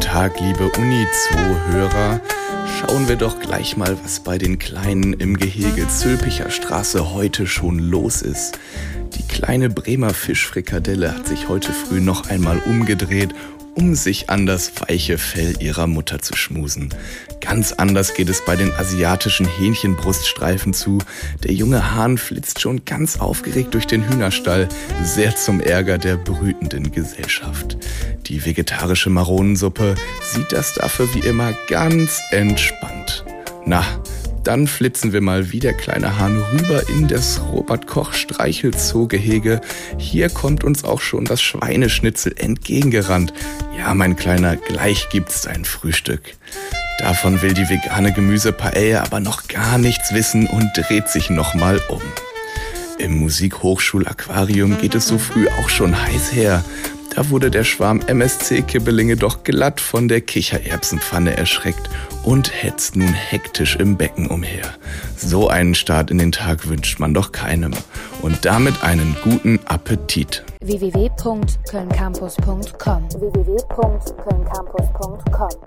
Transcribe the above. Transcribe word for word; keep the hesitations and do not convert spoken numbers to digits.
Tag, liebe Uni-Zoo-Hörer. Schauen wir doch gleich mal, was bei den Kleinen im Gehege Zülpicher Straße heute schon los ist. Die kleine Bremer Fischfrikadelle hat sich heute früh noch einmal umgedreht, um sich an das weiche Fell ihrer Mutter zu schmusen. Ganz anders geht es bei den asiatischen Hähnchenbruststreifen zu. Der junge Hahn flitzt schon ganz aufgeregt durch den Hühnerstall, sehr zum Ärger der brütenden Gesellschaft. Die vegetarische Maronensuppe sieht das dafür wie immer ganz entspannt. Na, dann flitzen wir mal wie der kleine Hahn rüber in das Robert-Koch-Streichelzoo-Gehege. Hier kommt uns auch schon das Schweineschnitzel entgegengerannt. Ja, mein Kleiner, gleich gibt's dein Frühstück. Davon will die vegane Gemüsepaella aber noch gar nichts wissen und dreht sich nochmal um. Im Musikhochschulaquarium geht es so früh auch schon heiß her. Da wurde der Schwarm M S C-Kibbelinge doch glatt von der Kichererbsenpfanne erschreckt und hetzt nun hektisch im Becken umher. So einen Start in den Tag wünscht man doch keinem. Und damit einen guten Appetit. w w w punkt köln campus punkt com w w w punkt köln campus punkt com